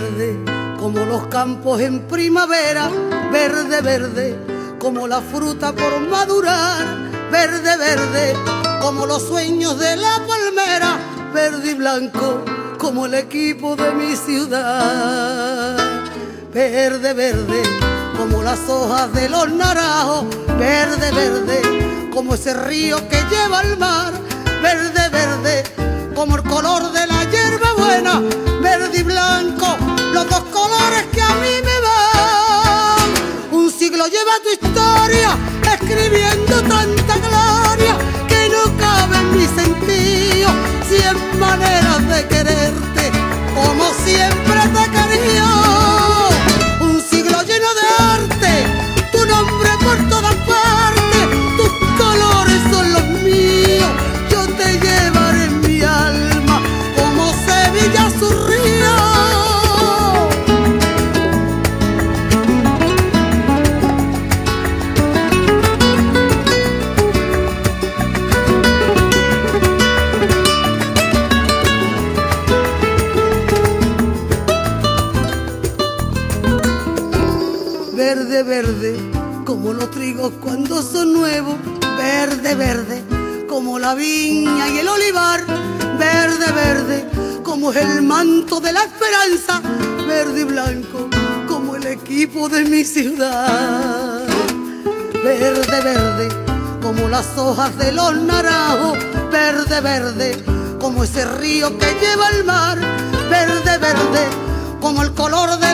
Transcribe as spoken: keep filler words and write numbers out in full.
verde, como los campos en primavera, verde, verde, como la fruta por madurar, verde, verde, como los sueños de la palmera, verde y blanco, como el equipo de mi ciudad. Verde, verde, como las hojas de los naranjos, verde, verde, como ese río que lleva al mar, verde, verde, como el color de la hierba buena, verde y blanco, los dos colores que a mí me van. Un siglo lleva tu historia, escribiendo tanta gloria, que no cabe en mi sentido, cien maneras de quererte, como siempre te quería. Un siglo lleno de arte, tu nombre por todas partes, tus colores son los míos, yo te llevaré en mi alma como Sevilla su río. Verde, verde, como los trigos cuando son nuevos, verde, verde, como la viña y el olivar, verde, verde, como es el manto de la esperanza, verde y blanco, como el equipo de mi ciudad. Verde, verde, como las hojas de los naranjos, verde, verde, como ese río que lleva al mar, verde, verde, como el color de